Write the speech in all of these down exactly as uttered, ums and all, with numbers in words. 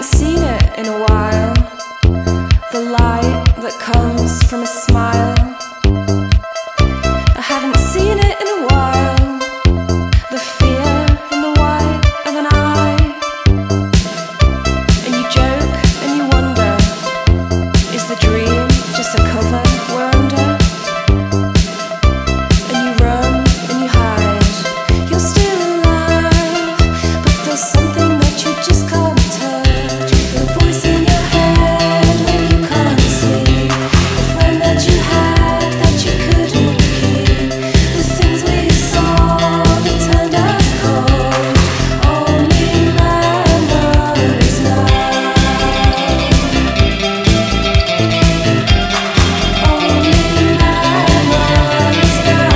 seen it in a while. The light that comes from a smile. I haven't seen it in a while. The fear in the white of an eye. And you joke and you wonder, is the dream just a cover we're under? And you run and you hide. You're still alive, but there's something that you just can't touch. The voice in your head when you can't see. The friend that you had that you couldn't keep. The things we saw that turned us cold. Only memories now. Only memories now.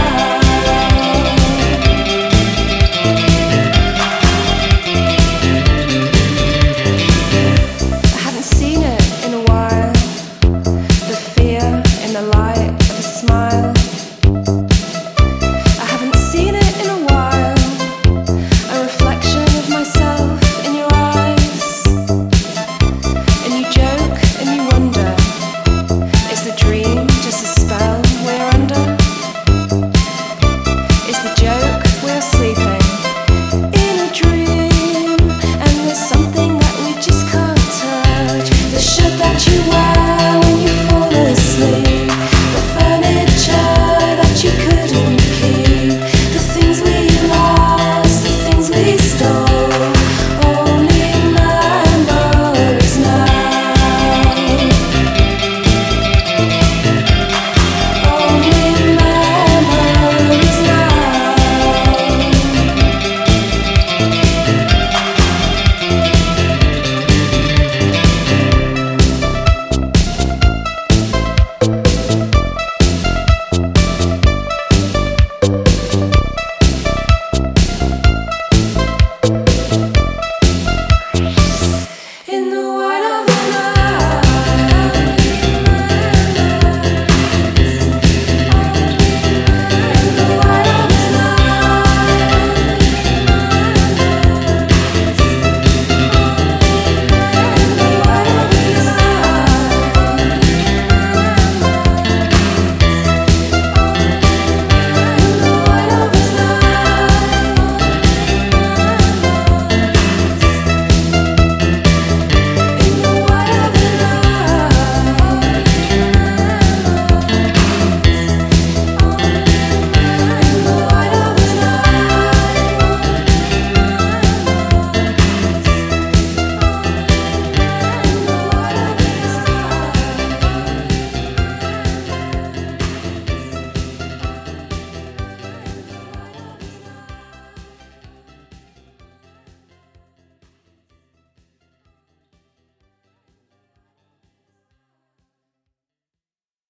I haven't seen it in a while. The fear in the light of a smile.